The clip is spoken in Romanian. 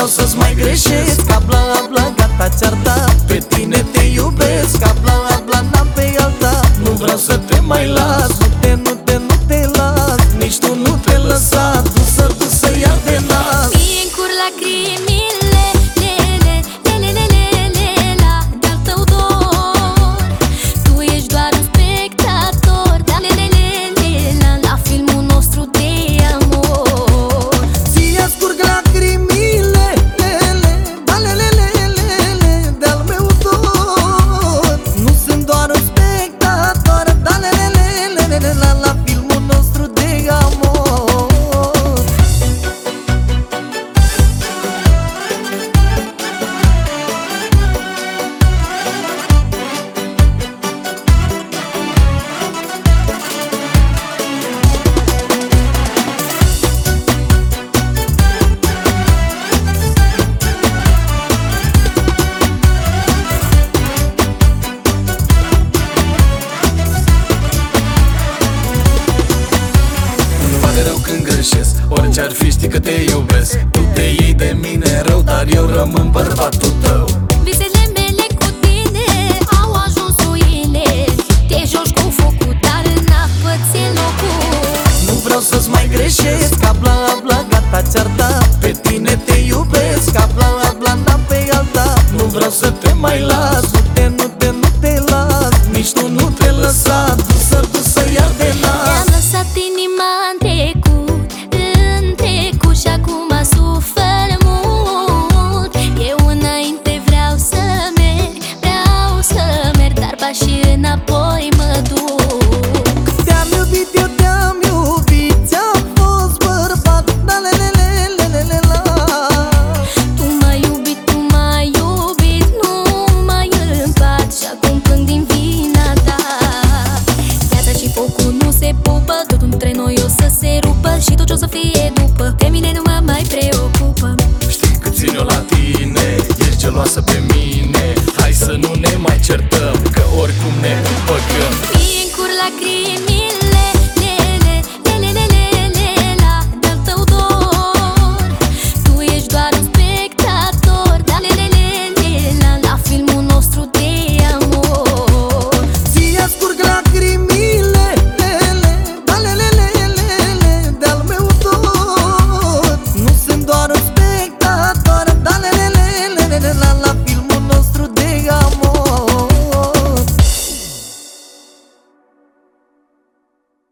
vreau să-ți mai greșesc, ca bla bla, gata ți-ar da. Pe tine te iubesc, ca bla bla, n-am pe alta. Nu vreau să te mai las, nu te las. Nici tu nu te lăsa, dusă iar de nas. Mie încur lacrimile, la de-al tău dor. Tu ești doar un spectator, la filmul nostru de amor. Ție scurg lacrimile, de-al meu dor. Nu sunt doar un spectator, la filmul nostru de amor. Rău când greșesc, orice ar fi știi că te iubesc. Tu te iei de mine rău, dar eu rămân bărbatul tău. Visele mele cu tine au ajuns ruine. Te joci cu focul, dar în apă ți-e locul. Nu vreau să-ți mai greșesc, ca bla bla, gata ți-ar da. Pe tine te iubesc, ca bla bla, n-am pe alta. Nu vreau să te mai las, nu te las. Nici tu nu te lăsa, dusă iar de nas. Mi-am lăsat inima în trecut și acum sufăr mult. Eu înainte vreau să merg, dar pașii înapoi mă duc. Te-am iubit, eu te-am iubit, ți-am fost bărbat, la. Tu m-ai iubit, nu mai împart și acum plâng din vina ta. Viața și focul nu se pupă, tot între noi o să se rupă și tot ce o să fie după, de mine nu mă mai preocupă. Știi cât țin eu la tine, ești geloasă pe mine. Hai să nu ne mai certăm, că oricum ne împăcăm. Mie încur lacrimi